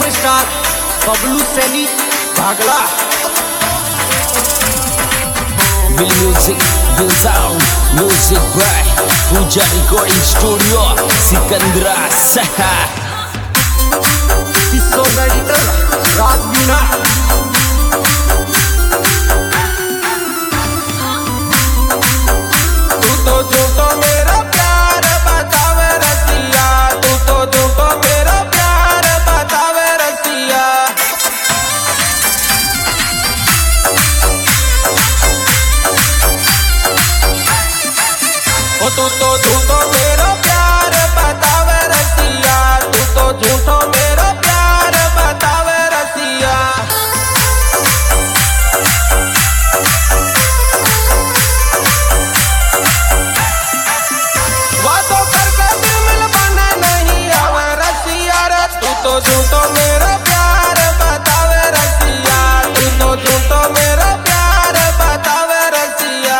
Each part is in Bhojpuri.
सुपरस्टार बबलू सैनी भागला। Real music, real sound, music by Puja Recording Studio, Sikandra Saha. Kishore editor Rajbina. तू तो झूठो मेरा प्यार बतावे रसिया, तू तो झूठो मेरा प्यार बतावे रसिया। ओ तू तो झूठो मेरा प्यार बतावे रसिया, तू तो झूठो मेरा प्यार बतावे रसिया। वादों करके दिल बना नहीं आवे रसिया रे, तू तो झूठो मेरा प्यार बतावे रसिया, तू तो झूठो मेरा प्यार बतावे रसिया।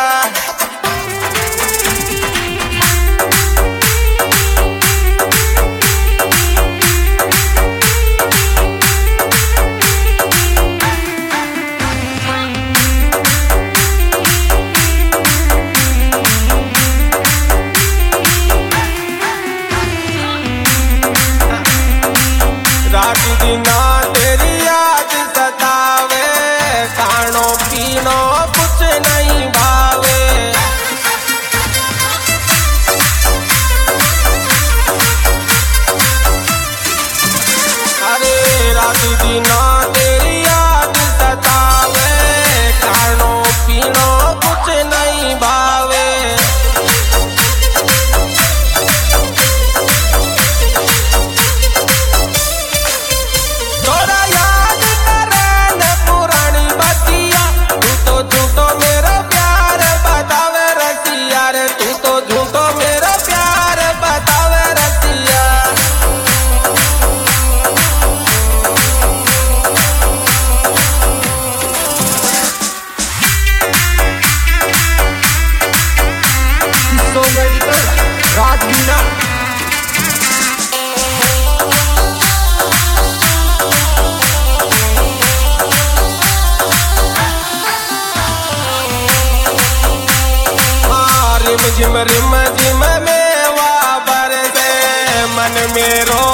रात दिना तेरी याद सतावे, खानो पीनो कुछ नहीं भावे। अरे रात दिना तेरी याद सतावे, खानो पीनो कुछ नहीं भावे। थोड़ा याद करन पुरानी बतिया, तू तो झूठो मेरा प्यार बतावे रसिया रे, तू तो झूठो मेरा प्यार बतावे रसिया। किशोर एडिटर राजबीना। रिम झिम मेवा बरसे, मन में रो